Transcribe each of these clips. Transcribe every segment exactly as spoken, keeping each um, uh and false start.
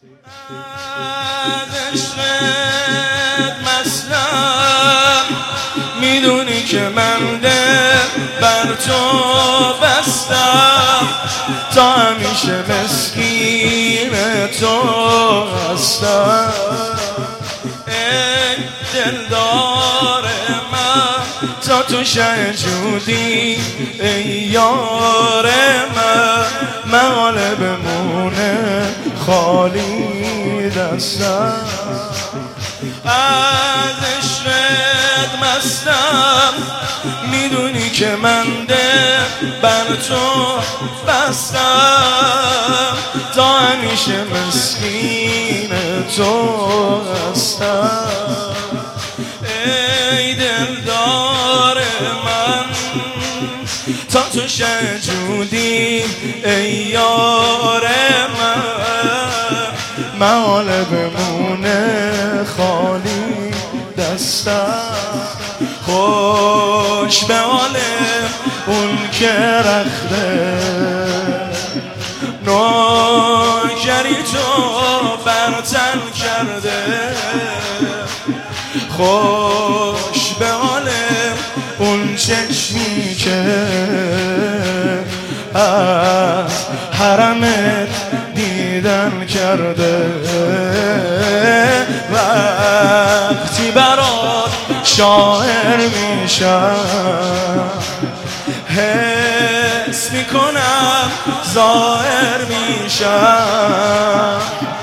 عشقت مسلم میدونی که من دل بر تو بستم، تا همیشه مسکین تو هستم. ای دلدار من تا تو شه جودی، ای یار من محال بمونه خالی دستم. از عشقت مستم میدونی که من دل بر تو بستم، تا همیشه مسکین تو هستم. ای دلدار من تا تو شه جودی، ای یار من محال بمونه خالی دستم. خوش به حال اون که رخته نوکری تو برتن کرده، خوش به حال اون چشمی که از حرمت دیدن کرده. وقتی برات شاعر میشم حس میکنم ظاهر میشم،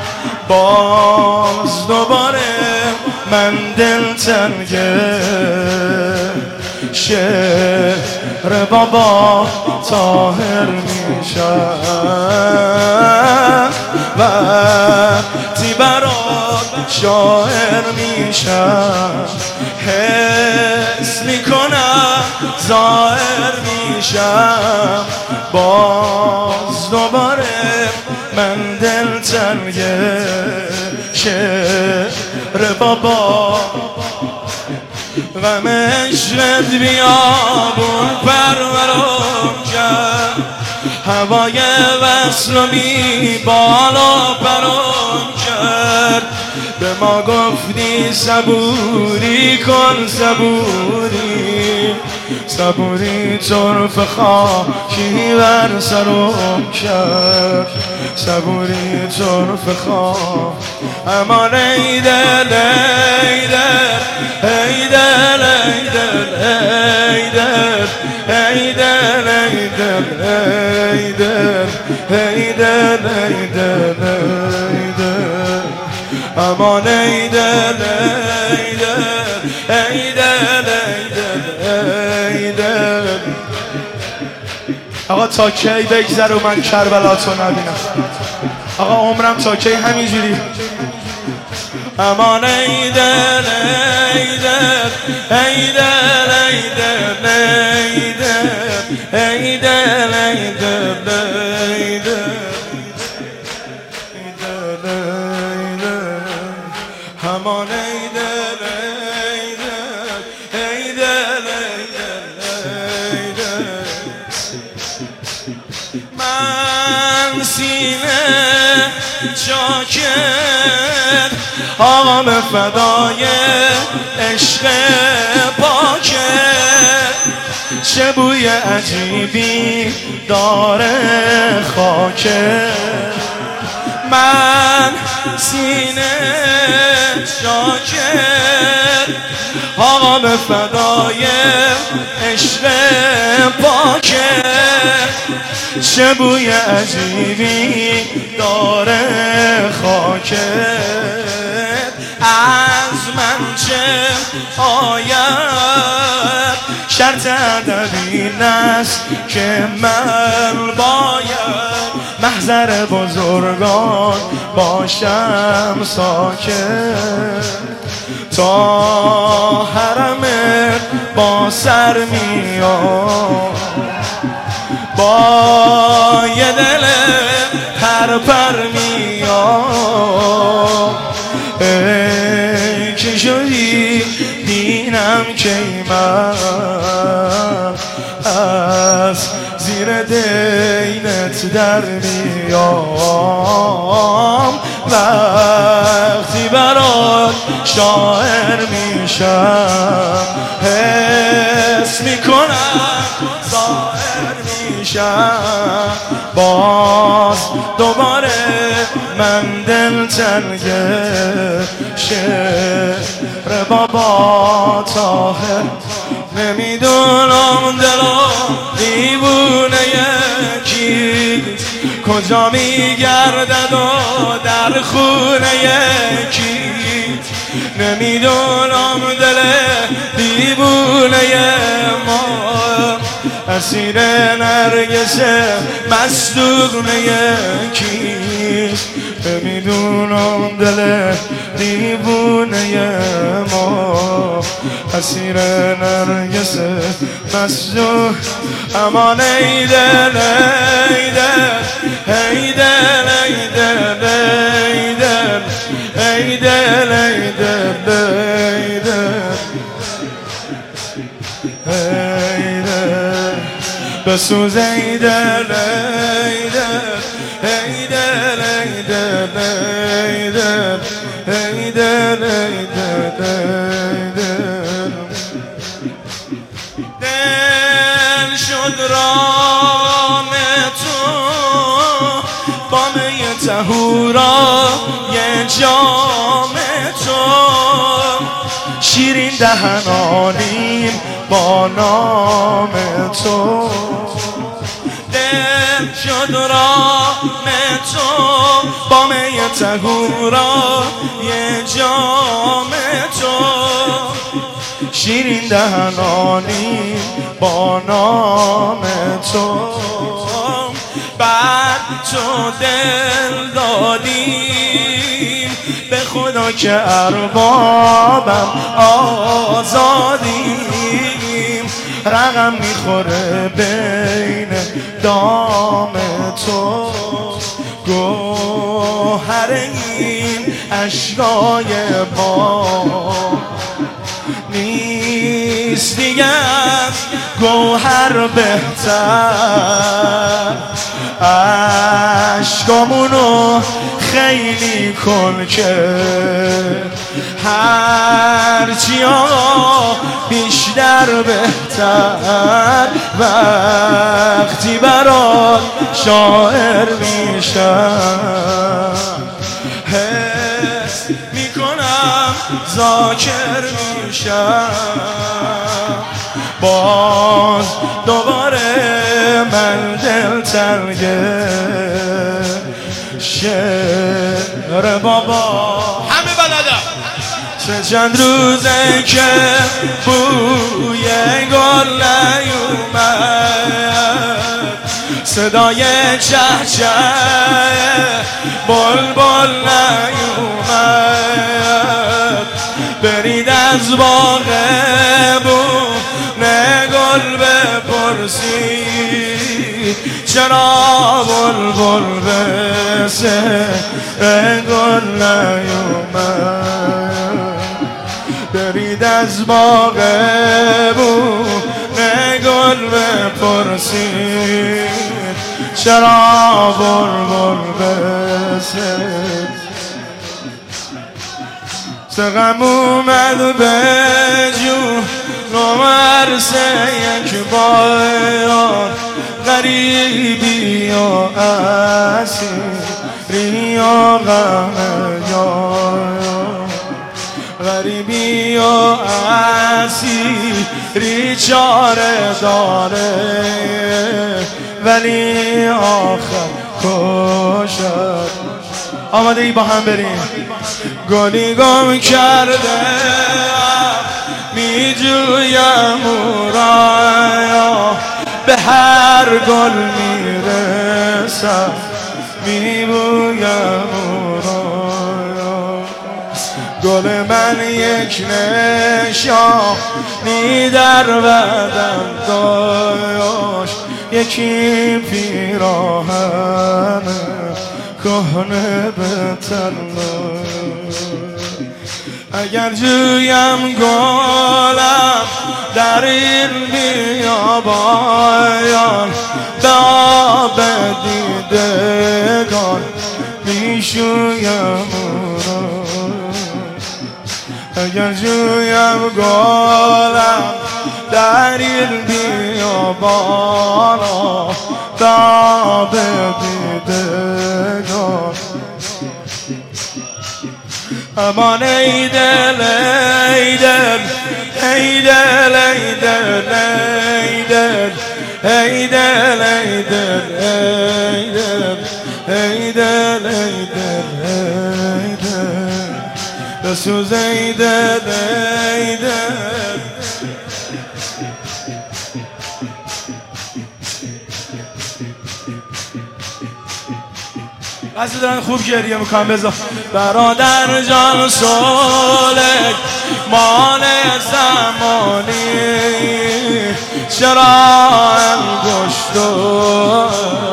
باز دوباره من دل تنگه شعر بابا طاهر میشم. وقتی برات شاعر میشم حس میکنم ظاهر میشم، باز دوباره من دل تنگه شعر بابا. غم عشقت بیابون پرورم کرد، هوای وصل و بی بالا پرم کرد. به ما گفتی صبوری کن صبوری، صبوری طرف خاکی بر سرم کرد، صبوری طرف خاک. امان ای دل ای دل ای دل ای دل ای دل ای دل ای دل ای دل ای دل ای دل ای دل امان ای دل ای دل ای دل ای دل ای دل. آقا تا کی بگذره و من کربلا تو نبینم؟ آقا عمرم تا کی همینجوری؟ امان ای دل ای دل ای دل ای دل ای دل ای دل ای دل ای دل امان ای دل ای دل ای دل ای دل. من سینه چاکر آقام فدای عشق پاکر، چه بوی عجیبی داره خاکر. من سینه شاکر آقام فدای عشق پاکر، چه بوی عجیبی داره خاکر. از من چه آید شرط ادب این است که من باید محضر بزرگان باشم ساکت، تا حرمت با سر میام با یه دل پر پر میام. ای که شدی دینم که من از زیر دینت در میام، و وقتی برات شاعر میشم حس میکنم ظاهر میشم باز دوباره من دل تنگ شعر بابا طاهر نمیدونم دلم دیوونه کیست کجا میگردد و در خونه کیست نمیدونم دل دیوونه ما اسیر نرگس مصدوقه کیست نمیدونم دل دیوونه ما اسیر نرگس مصدوق امان ای دل ای دل ای دل ای دل ای دل ای دل ای دل ای دل ای دل بسوز ای دل ای دل ای دل ای دل ای دل ای دل ای دل دل شد رام تو با می طهورا یه جام تو شیرین دهنانیم با نام تو دل شد رام تو با می طهورا یه جام تو شیرین دهنانی با نام تو بعد تو دل دادیم به خدا که اربابم آزادیم رقم میخوره بین دام تو گوهر این اشکای ما نیست دیگه از گوهر بهتر عشقامونو خیلی کن که هرچی آقا بیشتر بهتر وقتی برات شاعر میشم حس میکنم ذاکر میشم باز دوباره من دل تنگ شعر بابا همه بلدم چه چند روزه که بوی گل نیومد صدای چه چه بلبل نیومد برید از باغ بونه گل بپرسی چرا بلبل به سر گل نیومد برید از باغ بونه گل بپرسی چرا بلبل به سر سقم اومد به جون نمرسه یک بار غریبی و اسیری و غم جان غریبی و اسیری چاره داره ولی آخر کشد آماده ای با هم بریم گلی گم کرده می جویم او را به هر گل می رسم می بویم او را گل من یک نشانی در بدن داشت یکی پیراهن کهنه به تنم اگر جویم گلم در این بیابان به آب دیدگان می میشویم اونو اگر جویم گلم در این بیابانا تا به دیدگان امان ای دل ای دل ای دل ای دل ای دل ای دل ای دل ای دل ای دل ای دل ای دل بسوز ای دل ای دل قصد دارن خوب گریه میکنم بذار برادر جان سولک مال زمانی چرا انگشتو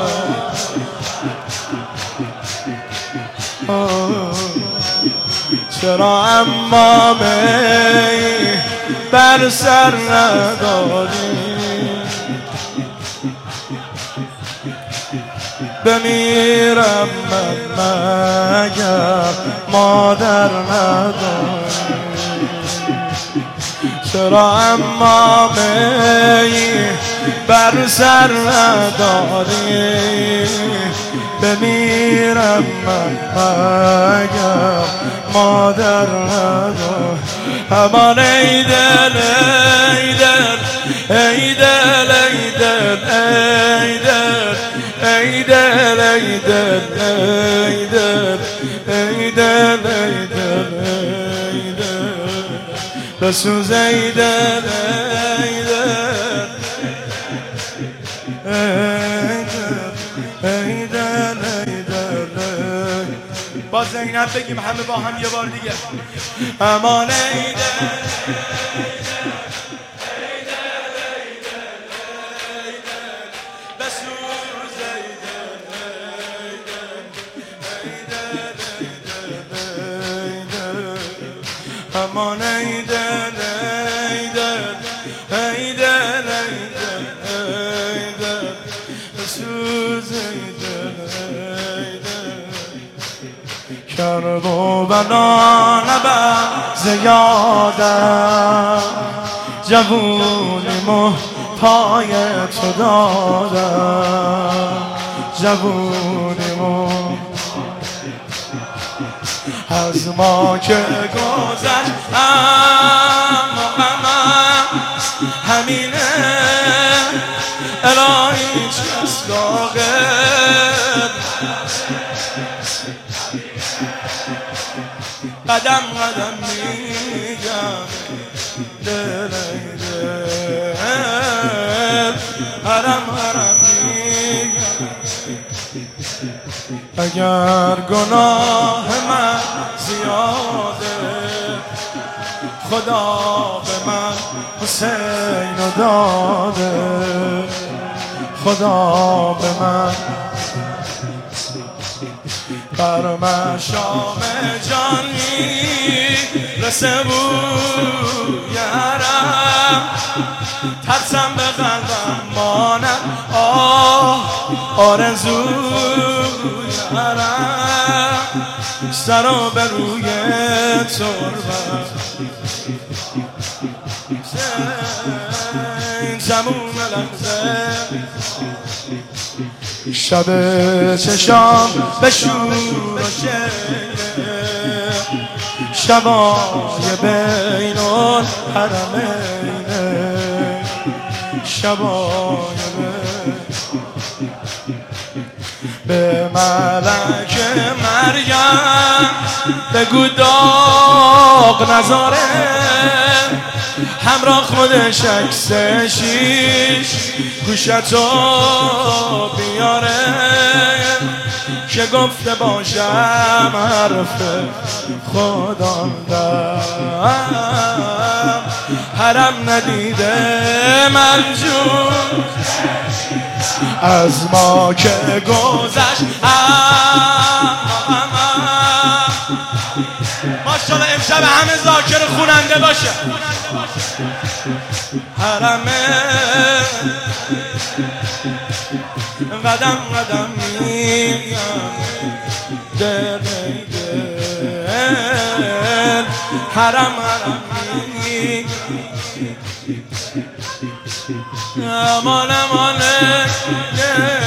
چرا امامه بر سر نداری بمیرم من مگر مادر نداری چرا امامه بر سر نداری بمیرم من مگر مادر نداری امان ای دل ای دل ای دل ای دل ای دل ای دل ای دل ای دل ای دل ای دل ای دل بسوز ای دل ای دل ای دل ای دل با زینب بگیم همه با هم یه بار دیگه امان ای دل امان ای دل ای دل ای دل ای دل ای دل بسوز ای دل ای دل کرب و بلا نبر زیادم جوونیمو پای تو دادم جوونیمو از ما که گذشت اما غمم همینه الهی چیست داغت قدم قدم میگم دل ای دل حرم حرم میگم اگر گناه من زیاده خدا به من حسین داده خدا به من بر مشام جان میرسه بویرم ترسم به قلبم مانم آه آرزو یارم سر و به روی تربم زمون لحظه شب چشام به شور و شیره شبای بین الحرمین شبای بین به ملک مریم بگو داغ نذاره همراه خودش عکس شیش گوشتو بیاره که گفته باشم حرف خودم دم حرم ندیده من جون از ما که گذشت اما ماشاءالله امشب همه ذاکر خوننده باشه. حرمه قدم قدم میگم دل دل حرم حرم میگم امان امان دل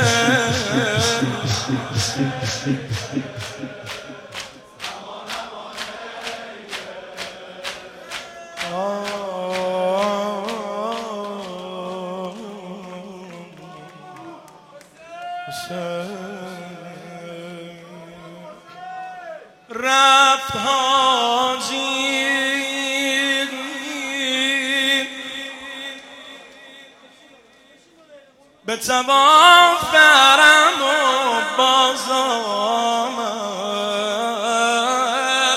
رفت حاجی به طواف برم و باز آمد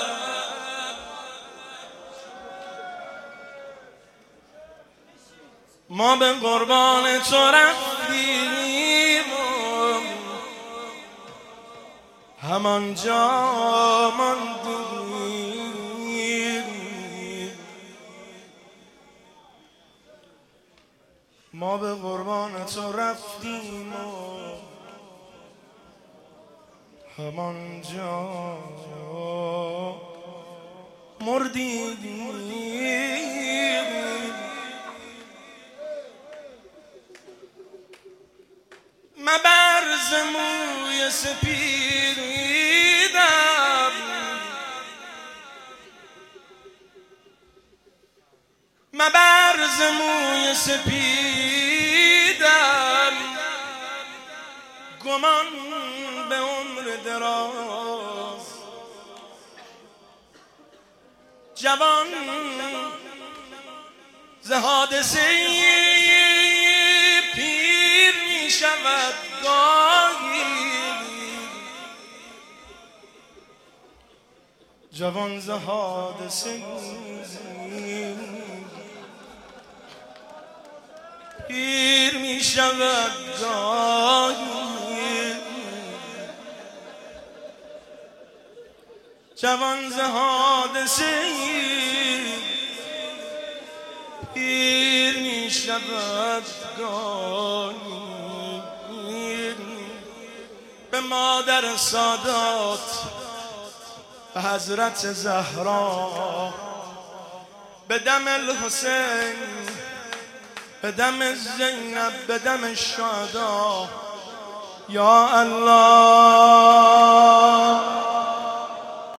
ما به قربان تو رفتیم همانجا ماندیم ما به قربان تو رفتیم و همانجا مردیم مبرز موی سپیدم مبرز موی سپیدم گمان به عمر دراز جوان ز حادثه پیر می شود گاهی جوان ز حادثه پیر می شود گاهی جوان ز حادثه پیر می شود گاهی به مادر سادات به حضرت زهرا به دم الحسین به دم زینب به دم شهدا یا الله